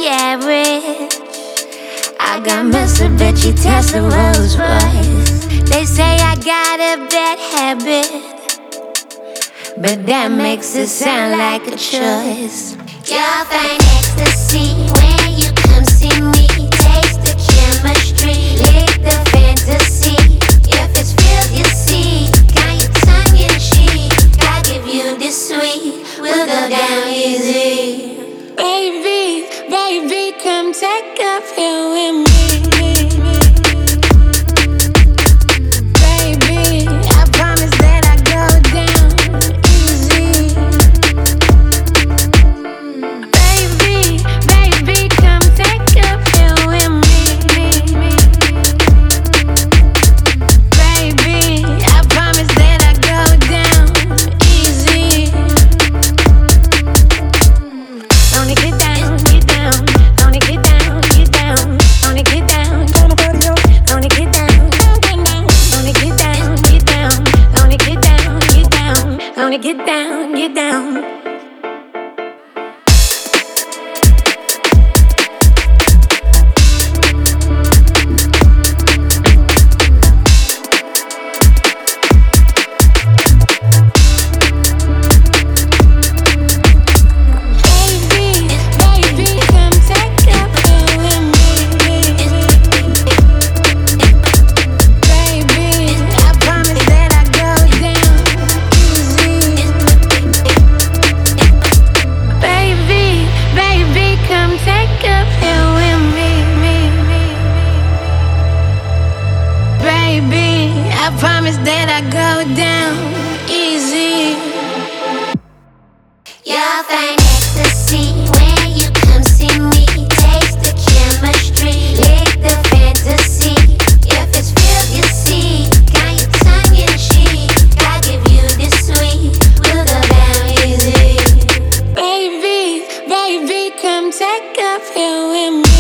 average. I got Mitsubishi, Tesla, Rolls Royce. They say I got a bad habit, but that makes it sound like a choice. You'll find ecstasy when you come see me. Taste the chemistry, lick the fantasy. If it's real, you see, got your tongue in cheek. I give you this sweet, we'll go down easy. Baby, baby, come take a pill with me. Baby, I promise that I go down easy. Baby, baby, come take a pill with me. Baby, I promise that I go down easy. Gonna get down, get down. Gonna get down, get down. Gonna get down, gonna get down. Gonna get down, get down. Gonna get down, get down. Gonna get down, get down. I promise that I go down easy. You'll find ecstasy when you come see me. Taste the chemistry, lick the fantasy. If it's real, you see, got your tongue in cheek. I give you this sweet, we'll go down easy. Baby, baby, come take a pill with me.